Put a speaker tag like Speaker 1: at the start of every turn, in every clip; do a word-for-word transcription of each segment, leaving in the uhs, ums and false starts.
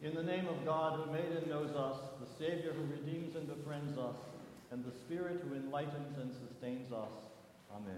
Speaker 1: In the name of God who made and knows us, the Savior who redeems and befriends us, and the Spirit who enlightens and sustains us. Amen.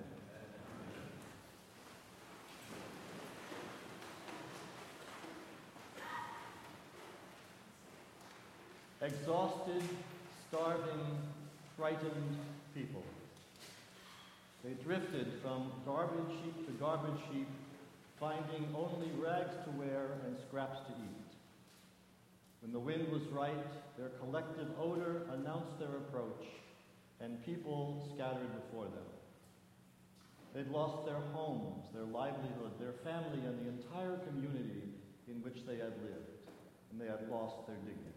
Speaker 1: Exhausted, starving, frightened people. They drifted from garbage heap to garbage heap, finding only rags to wear and scraps to eat. When the wind was right, their collective odor announced their approach, and people scattered before them. They'd lost their homes, their livelihood, their family, and the entire community in which they had lived, and they had lost their dignity.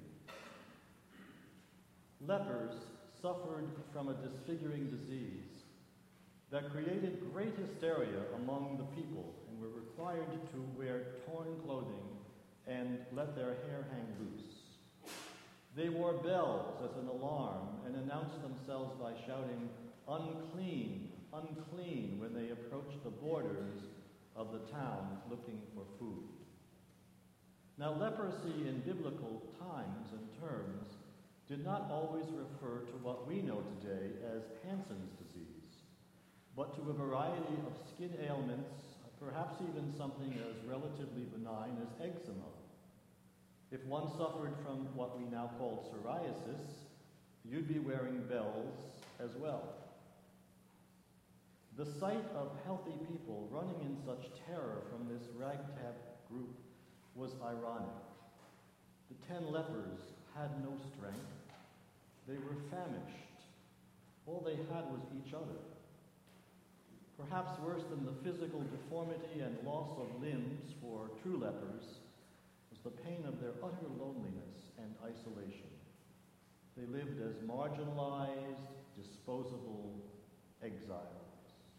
Speaker 1: Lepers suffered from a disfiguring disease that created great hysteria among the people and were required to wear torn clothing and let their hair hang loose. They wore bells as an alarm and announced themselves by shouting, "Unclean, unclean," when they approached the borders of the town looking for food. Now, leprosy in biblical times and terms did not always refer to what we know today as Hansen's disease, but to a variety of skin ailments, perhaps even something as relatively benign as eczema. If one suffered from what we now call psoriasis, you'd be wearing bells as well. The sight of healthy people running in such terror from this ragtag group was ironic. The ten lepers had no strength. They were famished. All they had was each other. Perhaps worse than the physical deformity and loss of limbs for true lepers was the pain of their utter loneliness and isolation. They lived as marginalized, disposable exiles.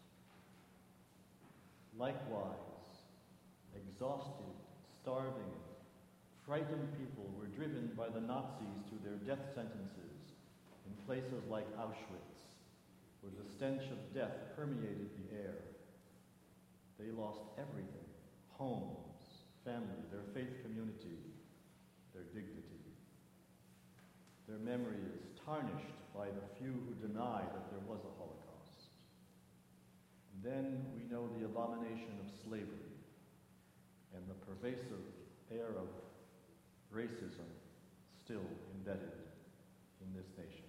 Speaker 1: Likewise, exhausted, starving, frightened people were driven by the Nazis to their death sentences in places like Auschwitz, where the stench of death permeated the air. They lost everything: homes, family, their faith community, their dignity. Their memory is tarnished by the few who deny that there was a Holocaust. And then we know the abomination of slavery and the pervasive air of racism still embedded in this nation.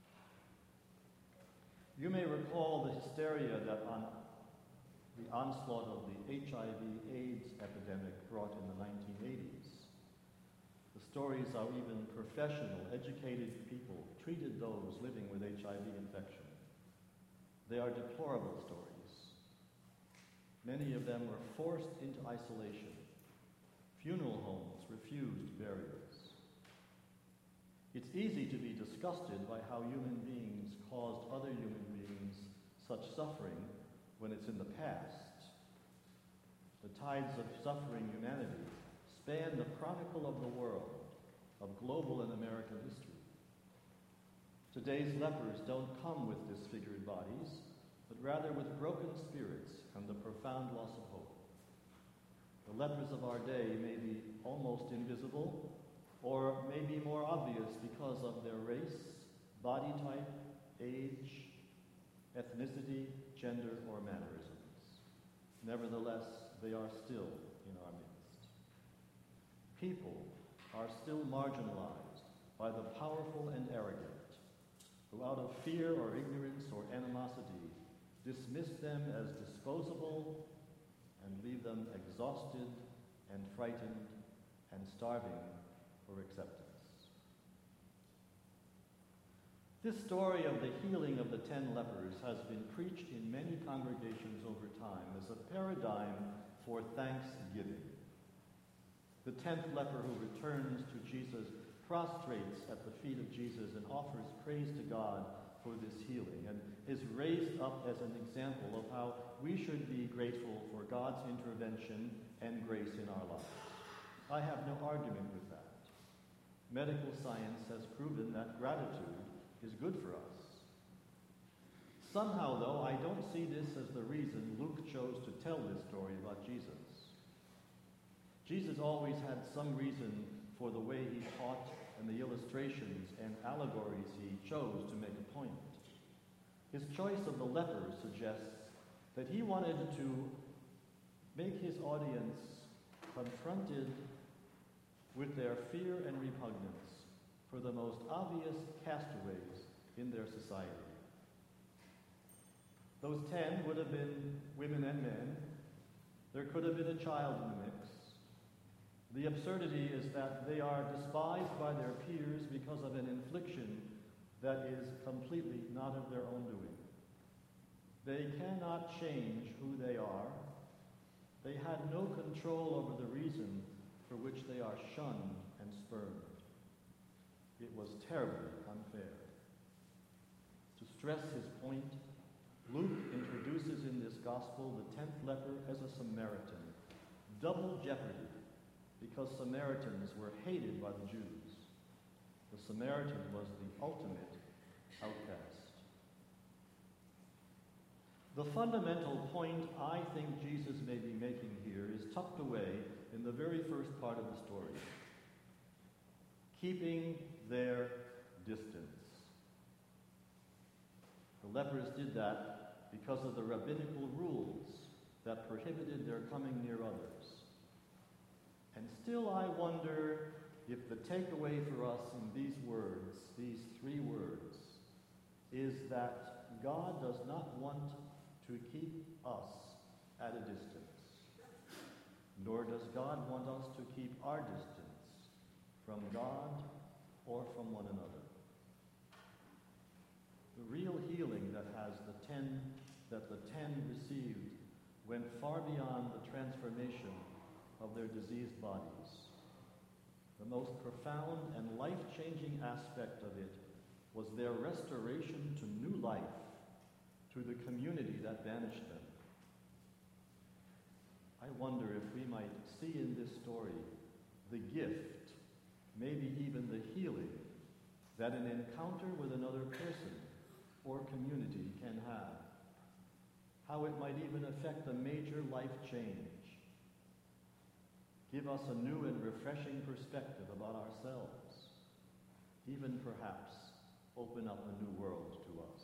Speaker 1: You may recall the hysteria that on the onslaught of the H I V AIDS epidemic brought in the nineteen eighties. The stories how even professional, educated people treated those living with H I V infection. They are deplorable stories. Many of them were forced into isolation. Funeral homes refused burials. It's easy to be disgusted by how human beings caused other human beings such suffering when it's in the past. The tides of suffering humanity span the chronicle of the world, of global and American history. Today's lepers don't come with disfigured bodies, but rather with broken spirits and the profound loss of hope. The lepers of our day may be almost invisible, or may be more obvious because of their race, body type, age, ethnicity, gender, or mannerisms. Nevertheless, they are still in our midst. People are still marginalized by the powerful and arrogant, who out of fear or ignorance or animosity dismiss them as disposable and leave them exhausted and frightened and starving for acceptance. This story of the healing of the ten lepers has been preached in many congregations over time as a paradigm for thanksgiving. The tenth leper who returns to Jesus prostrates at the feet of Jesus and offers praise to God for this healing, and is raised up as an example of how we should be grateful for God's intervention and grace in our lives. I have no argument with that. Medical science has proven that gratitude is good for us. Somehow, though, I don't see this as the reason Luke chose to tell this story about Jesus. Jesus always had some reason for the way illustrations and allegories he chose to make a point. His choice of the leper suggests that he wanted to make his audience confronted with their fear and repugnance for the most obvious castaways in their society. Those ten would have been women and men. There could have been a child in the mix. The absurdity is that they are despised by their peers because of an infliction that is completely not of their own doing. They cannot change who they are. They had no control over the reason for which they are shunned and spurned. It was terribly unfair. To stress his point, Luke introduces in this gospel the tenth leper as a Samaritan. Double jeopardy, because Samaritans were hated by the Jews. The Samaritan was the ultimate outcast. The fundamental point I think Jesus may be making here is tucked away in the very first part of the story. Keeping their distance. The lepers did that because of the rabbinical rules that prohibited their coming near others. And still I wonder if the takeaway for us in these words, these three words, is that God does not want to keep us at a distance, nor does God want us to keep our distance from God or from one another. The real healing that has the ten that the ten received went far beyond the transformation of their diseased bodies. The most profound and life-changing aspect of it was their restoration to new life, to the community that banished them. I wonder if we might see in this story the gift, maybe even the healing, that an encounter with another person or community can have. How it might even affect a major life change. Give us a new and refreshing perspective about ourselves. Even perhaps open up a new world to us.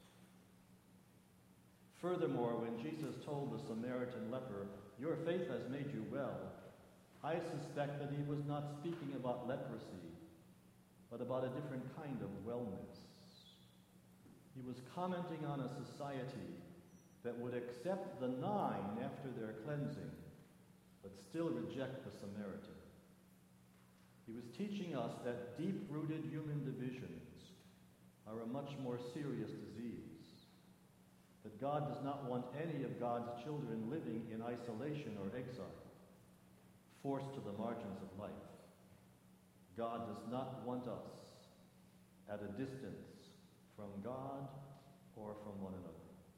Speaker 1: Furthermore, when Jesus told the Samaritan leper, "Your faith has made you well," I suspect that he was not speaking about leprosy, but about a different kind of wellness. He was commenting on a society that would accept the nine after their cleansing, but still reject the Samaritan. He was teaching us that deep-rooted human divisions are a much more serious disease, that God does not want any of God's children living in isolation or exile, forced to the margins of life. God does not want us at a distance from God or from one another.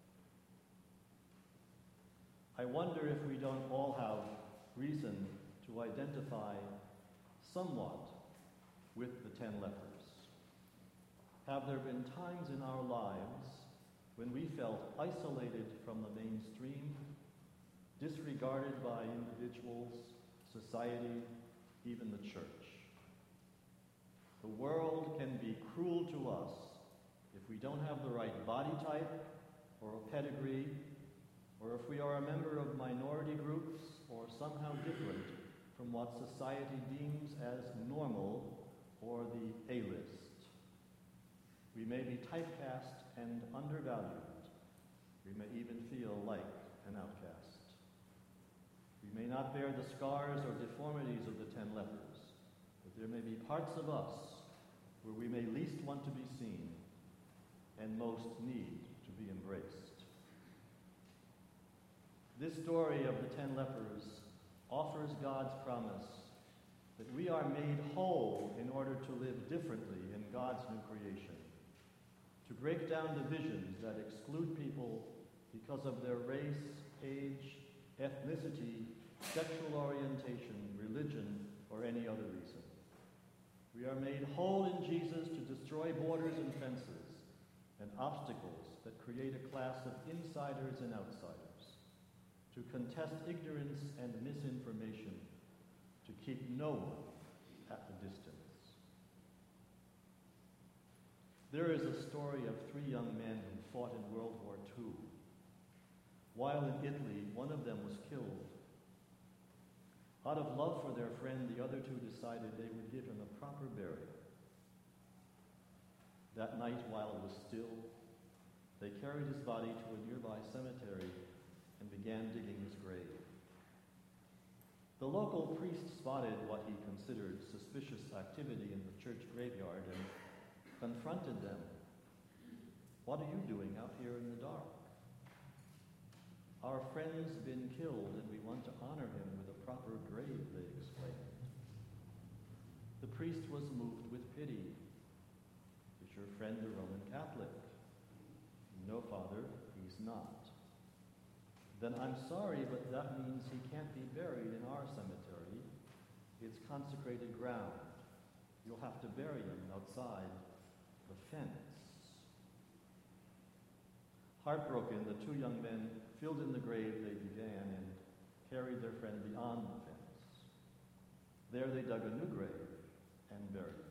Speaker 1: I wonder if we don't all have reason to identify somewhat with the ten lepers. Have there been times in our lives when we felt isolated from the mainstream, disregarded by individuals, society, even the church? The world can be cruel to us if we don't have the right body type or a pedigree, or if we are a member of minority groups or somehow different from what society deems as normal or the A-list. We may be typecast and undervalued. We may even feel like an outcast. We may not bear the scars or deformities of the ten lepers, but there may be parts of us where we may least want to be seen and most need to be embraced. This story of the ten lepers offers God's promise that we are made whole in order to live differently in God's new creation, to break down divisions that exclude people because of their race, age, ethnicity, sexual orientation, religion, or any other reason. We are made whole in Jesus to destroy borders and fences and obstacles that create a class of insiders and outsiders, to contest ignorance and misinformation, to keep no one at the distance. There is a story of three young men who fought in World War Two. While in Italy, one of them was killed. Out of love for their friend, the other two decided they would give him a proper burial. That night, while it was still, they carried his body to a nearby cemetery and began digging his grave. The local priest spotted what he considered suspicious activity in the church graveyard and confronted them. "What are you doing out here in the dark?" "Our friend's been killed and we want to honor him with a proper grave," they explained. The priest was moved with pity. "Is your friend a Roman Catholic?" "No, Father, he's not." "Then I'm sorry, but that means he can't be buried in our cemetery. It's consecrated ground. You'll have to bury him outside the fence." Heartbroken, the two young men filled in the grave they began and carried their friend beyond the fence. There they dug a new grave and buried him.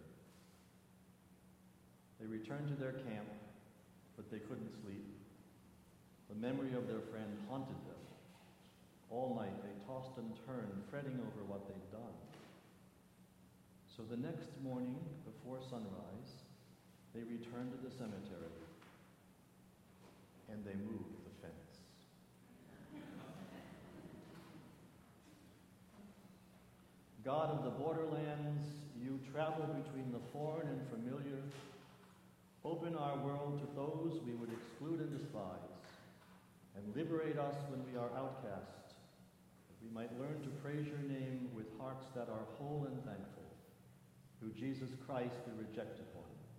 Speaker 1: They returned to their camp, but they couldn't sleep. The memory of their friend haunted them. All night they tossed and turned, fretting over what they'd done. So the next morning, before sunrise, they returned to the cemetery and they moved the fence. God of the borderlands, you travel between the foreign and familiar. Open our world to those we would exclude and despise, and liberate us when we are outcast, that we might learn to praise your name with hearts that are whole and thankful. Through Jesus Christ, the rejected one.